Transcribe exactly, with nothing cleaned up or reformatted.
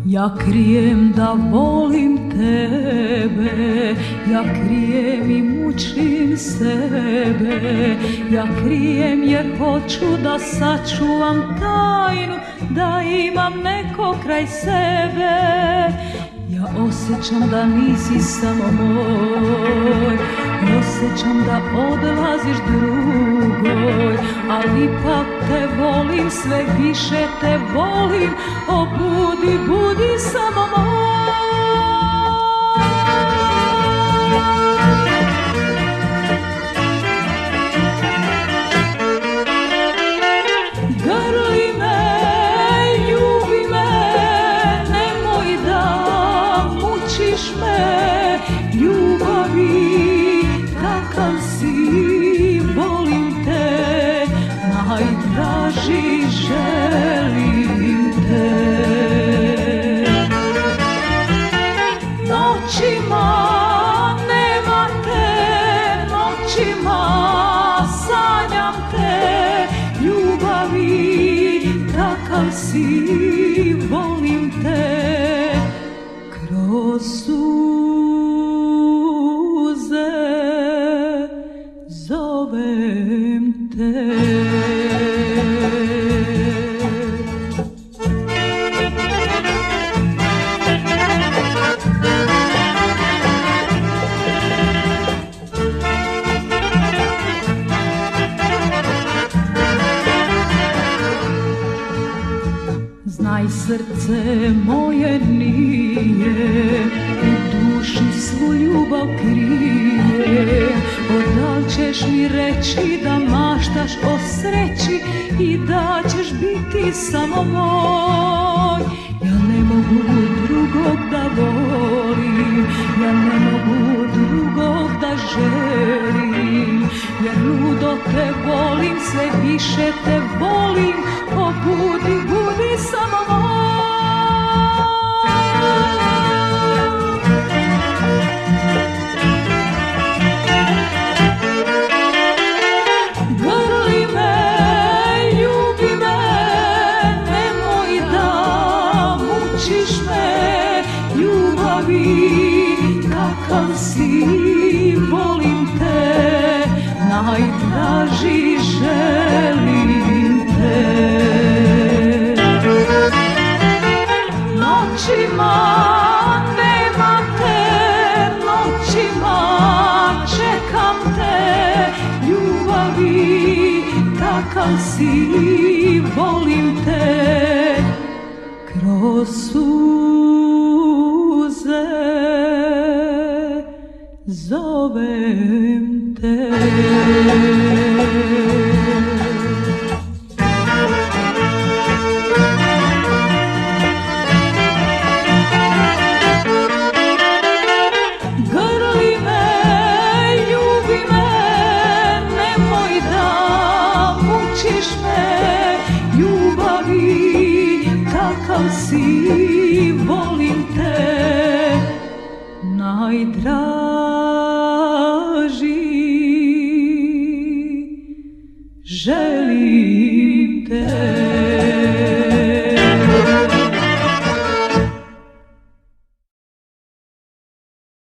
Ja krijem da volim tebe, ja krijem i mučim sebe, ja krijem jer hoću da sačuvam tajnu, da imam neko kraj sebe. Ja osjećam da nisi samo moj, osjećam da odlaziš drugoj, ali ipak te volim, sve više te volim, o budi, budi samo moj. Grli me, ljubi me, nemoj da mučiš me, ljubavi takav si, volim te, najdraži želim te. Noćima nema te, noćima sanjam te, ljubavi takav si, volim te, kroz suze zovem te. Znaj, srce moje nije, u duši svu ljubav krije. Odal ćeš mi reći da maštaš o sreći i da ćeš biti samo moj. Ja ne mogu drugog da volim, ja ne mogu drugog da želim, jer ludo te volim, sve više te volim, o budi, budi samo moj. Grli me, ljubi me, nemoj da mučiš me, ljubavi takav si, volim te, najdraži želim te. Noćima nema te, noćima čekam te, ljubavi takav si, volim te, kroz suze zovem te. Grli me, ljubi me, nemoj da mučiš me, ljubavi takav si, volim te, najdraži želim.